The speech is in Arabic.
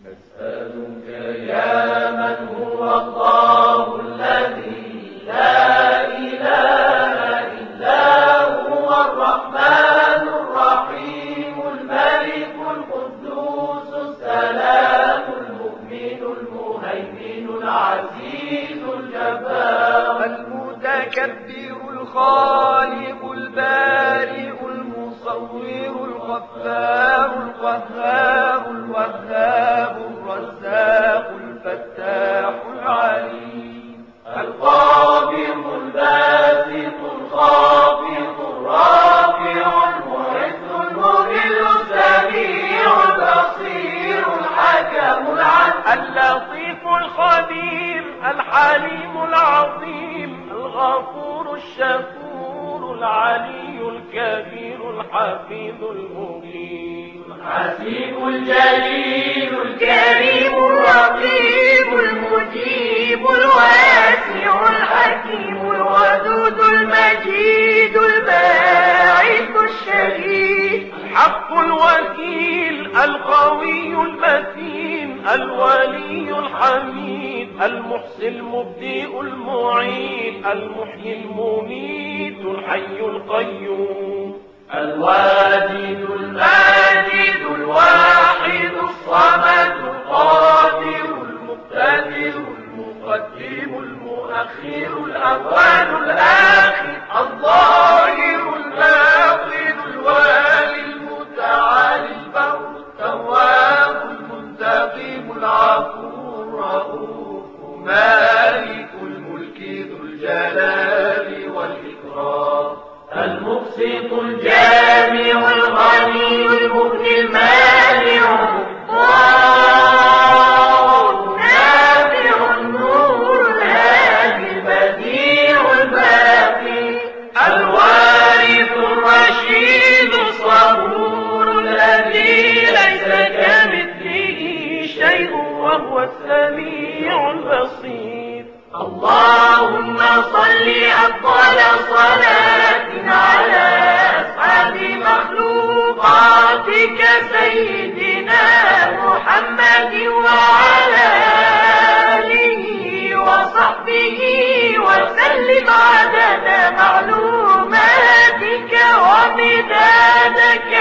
نسألك يا من هو الله الذي لا إله إلا هو الرحمن الرحيم الملك القدوس السلام المؤمن المهيمن العزيز الجبار المتكبر الخالق البارئ المصور الغفار القهار الوهاب الرزاق الفتاح العليم القابض الباسط الخافض الرافع المعز المذل السميع البصير الحكم العدل اللطيف الخبير الحليم العظيم الغفور الشكور العلي الكبير الحفيظ المبين الحسيب الجليل الكريم الرقيب المجيب الواسع الحكيم الودود المجيد الباعث الشهيد الحق الوكيل القوي المتين الولي الحميد المحسن المبدئ المعيد المحيي المميت الحي القيوم الواجد الماجد الواحد الصمد القادر المقتدر المقدم المؤخر الأول الآخر الظاهر الباطن الوالي المتعالي البر التواب المنتقم العفو الرؤوف مالك الملك ذو الجلال والإكرام المقسط الجامع الغني المغني المانع النافع النور الهادي البديع الباقي الوارث الرشيد الصبور الذي ليس كمثله شيء وهو السميع البصير اللهم صل أفضل صلاة على أسعد مخلوقاتك سيدنا محمد وعلى آله وصحبه وسلم عدد معلوماتك ومداد